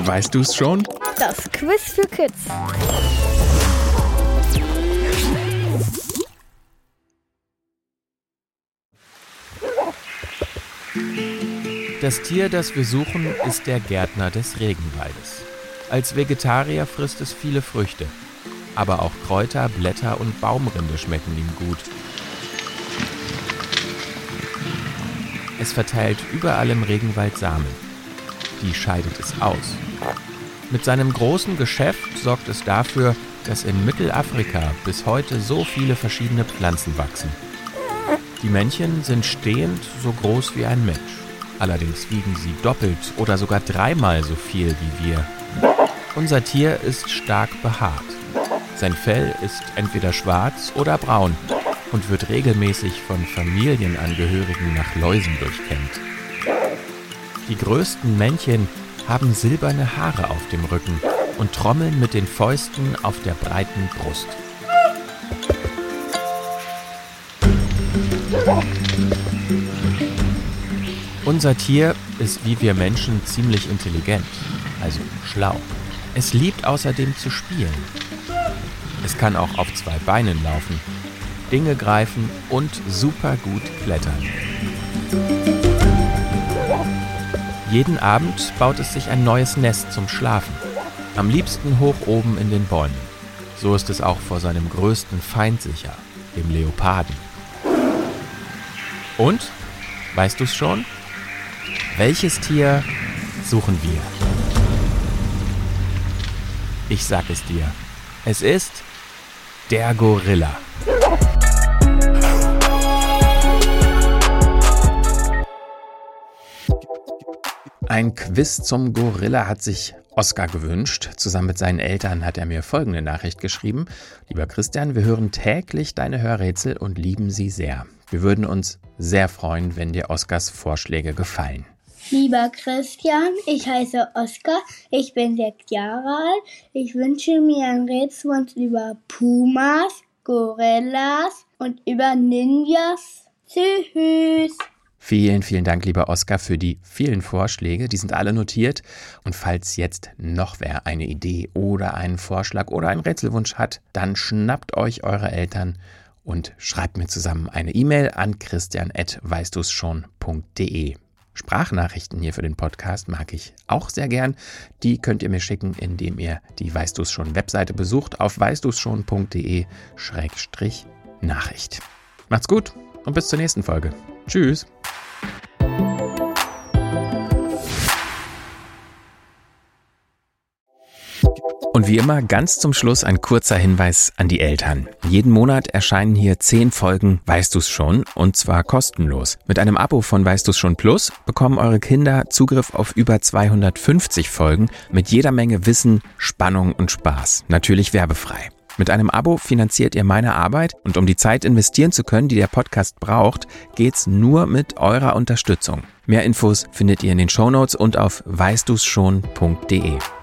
Weißt du's schon? Das Quiz für Kids. Das Tier, das wir suchen, ist der Gärtner des Regenwaldes. Als Vegetarier frisst es viele Früchte. Aber auch Kräuter, Blätter und Baumrinde schmecken ihm gut. Es verteilt überall im Regenwald Samen. Die scheidet es aus. Mit seinem großen Geschäft sorgt es dafür, dass in Mittelafrika bis heute so viele verschiedene Pflanzen wachsen. Die Männchen sind stehend so groß wie ein Mensch. Allerdings wiegen sie doppelt oder sogar dreimal so viel wie wir. Unser Tier ist stark behaart. Sein Fell ist entweder schwarz oder braun und wird regelmäßig von Familienangehörigen nach Läusen durchkämmt. Die größten Männchen haben silberne Haare auf dem Rücken und trommeln mit den Fäusten auf der breiten Brust. Unser Tier ist wie wir Menschen ziemlich intelligent, also schlau. Es liebt außerdem zu spielen. Es kann auch auf 2 Beinen laufen, Dinge greifen und super gut klettern. Jeden Abend baut es sich ein neues Nest zum Schlafen. Am liebsten hoch oben in den Bäumen. So ist es auch vor seinem größten Feind sicher, dem Leoparden. Und? Weißt du's schon? Welches Tier suchen wir? Ich sag es dir. Es ist der Gorilla. Ein Quiz zum Gorilla hat sich Oskar gewünscht. Zusammen mit seinen Eltern hat er mir folgende Nachricht geschrieben. Lieber Christian, wir hören täglich deine Hörrätsel und lieben sie sehr. Wir würden uns sehr freuen, wenn dir Oskars Vorschläge gefallen. Lieber Christian, ich heiße Oskar, ich bin 6 Jahre alt. Ich wünsche mir ein Rätselwunsch über Pumas, Gorillas und über Ninjas. Tschüss! Vielen, vielen Dank, lieber Oskar, für die vielen Vorschläge. Die sind alle notiert. Und falls jetzt noch wer eine Idee oder einen Vorschlag oder einen Rätselwunsch hat, dann schnappt euch eure Eltern und schreibt mir zusammen eine E-Mail an christian@weißduschon.de. Sprachnachrichten hier für den Podcast mag ich auch sehr gern. Die könnt ihr mir schicken, indem ihr die Weißt du's schon Webseite besucht auf weißduschon.de/Nachricht. Macht's gut und bis zur nächsten Folge. Tschüss! Und wie immer ganz zum Schluss ein kurzer Hinweis an die Eltern. Jeden Monat erscheinen hier 10 Folgen Weißt du's schon und zwar kostenlos. Mit einem Abo von Weißt du's schon Plus bekommen eure Kinder Zugriff auf über 250 Folgen mit jeder Menge Wissen, Spannung und Spaß. Natürlich werbefrei. Mit einem Abo finanziert ihr meine Arbeit und um die Zeit investieren zu können, die der Podcast braucht, geht's nur mit eurer Unterstützung. Mehr Infos findet ihr in den Shownotes und auf weißduschon.de.